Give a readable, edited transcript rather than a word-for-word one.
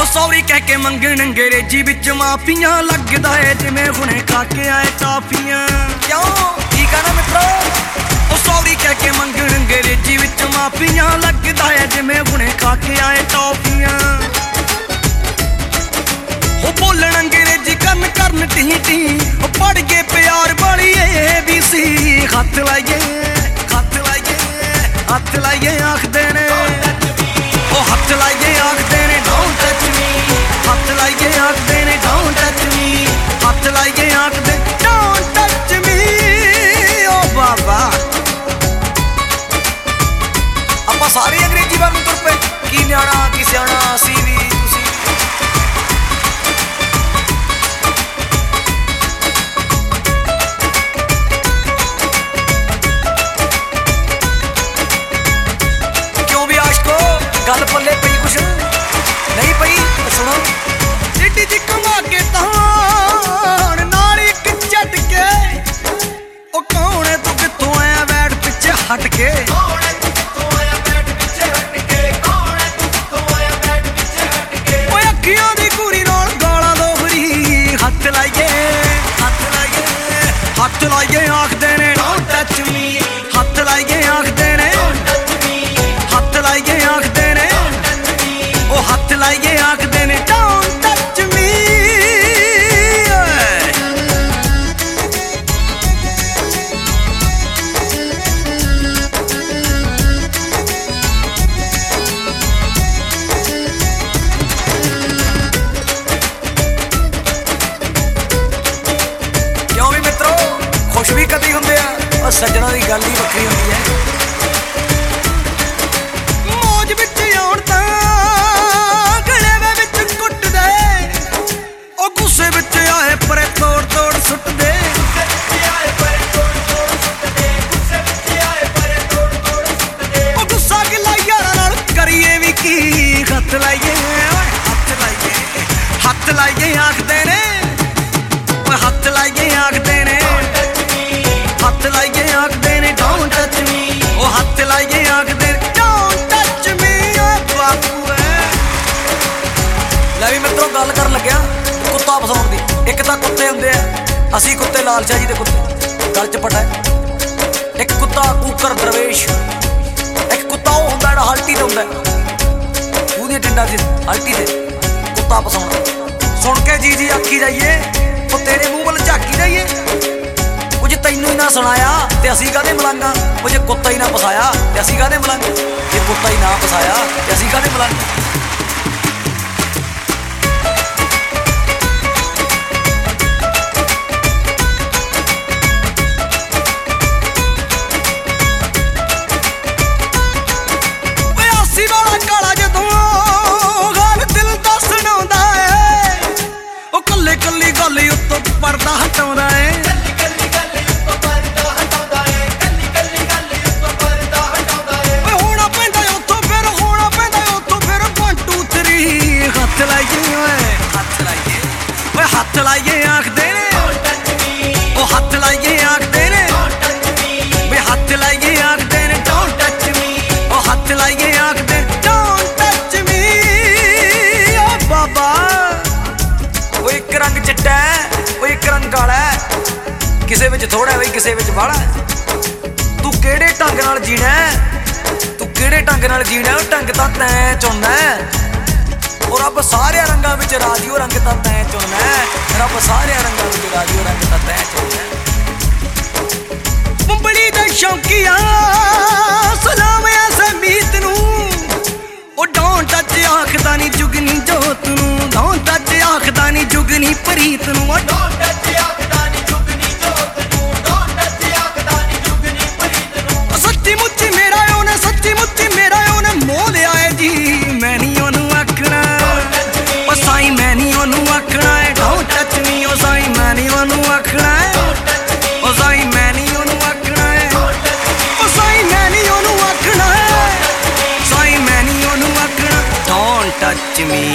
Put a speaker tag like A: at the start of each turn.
A: Sorry कह के मंगन अंग्रेजी विच माफियां लगदा है जिवें हुणे खा के आए टॉफियां। क्यों ठीक है ना मित्रो? ओ सॉरी कह के मंगन अंग्रेजी विच माफियां लगदा है जिवें हुणे खा के आए टॉफियां। ओ बोलन अंग्रेजी करन टी टी ओ पढ़ के प्यार वाली ABC हथ लाइए आखदे ने ओ हथ लाइए आखदे ने डोंट टच मी। हथ लाइए आखदे ने डोंट टच मी। हथ लाइए आखदे डोंट टच मी। ओ बाबा आपां सारे अंग्रेजी वाल तुर पे की न्याणा की सियाणा असीं भी तुसीं गल पल्ले पई कुछ नहीं पई तो सुनो। चिट्टी जी कमा के तान नाल इक झटके ओ कौन है तू कित्थों आया बैठ पिछे हट के। ओ अखियां दी कुड़ी नाल गालां दोहरी हथ लाइए आखदे ने डोंट टच मी। हथ लाइए आखदे ने हथ लाइए आखदे ने ओ हथ लाइए आखदे ने डोंट टच मी। क्यों भी मित्रों खुश भी कदी हुंदे आ और सज्जणों दी गल ही वक्री हुंदी है। मौज विच आउण तां गलेवे विच कुट दे ओ गुस्से विच आए परे तोड़ सुट दे। ओ गुस्सा गिला यारां नाल करिए भी की। हथ लाइए आखदे ने ओए हथ लाइए आखदे ने हथ लाइए आखदे ने डोंट टच मी। ओ हथ लाइए आखदे ने डोंट टच मी। ओ बापू ले भी मित्रों गल कर लग्या कुत्ता फसाउण दी। एक तां कुत्ते हुंदे आ असीं कुत्ते लाल शाह जी दे कुत्ते गल च पटा। एक कुत्ता कूकर दरवेश। एक कुत्ता वो हुंदा जिहड़ा हल्टी ते हुंदा ਉਹਦੀਆਂ ਟਿੰਡਾਂ 'ਚ ਹਲਟੀ ਤੇ ਕੁੱਤਾ ਫਸਾਉਣਾ। सुन के जी आखी जाइए तो तेरे मूँह वाल झाकी जाइए। कुछ तैनू ही ना सुनाया ते असीं काहदे मलंगा। वो जे कुत्ता ही ना फसाया ते असीं काहदे मलंग। जे कुत्ता ही ना फसाया ते असीं काहदे मलंग। कल्ली गल उत्तों पर्दा हटाउंदा है। होना पैंदा उत्थों फिर 1 2 3 हथ लाइए आखदे ने ओ हथ लाइए आखदे ने वे हथ लाइए आखदे ने डोंट टच मी। ओ हथ लाइए आखदे डोंट टच मी। ओ बाबा एक रंग चिट्टा है वो एक रंग काला है। किसे विच थोड़ा है बई किसे विच बाहला है। तू किहड़े ढंग नाल जीना है तू किहड़े ढंग नाल जीना है। ढंग तां तैं चुनना है। और रब सारे रंगां विच राजी हो रंग तां तैं चुनना है। रब सारे रंगां विच राजी हो रंग तां तैं चुनना है। मुंबड़ी दे शौकीया सलाम ऐसे मीत नूं ओ डोंट टच आखदा नी जुगनी जोत नूं। डोंट टच आखदा नी जुगनी प्रीत नूं। डोंट टच आखदा नी जुगनी जोत नूं। डोंट टच आखदा नी जुगनी प्रीत नूं। सच्ची मुच्ची मेरा ओने मोह लिया है जी। मैं नहीं ओनू आखना ओ साईं मैं नहीं ओनू आखना है। डोंट टच मी ओ साईं मैं नहीं ओनू आखना है। ओ साईं मैं नहीं ओनू आखना है। ओ साईं मैं नहीं ओनू आखना है। साईं मैं नहीं ओनू आखना। Don't touch me.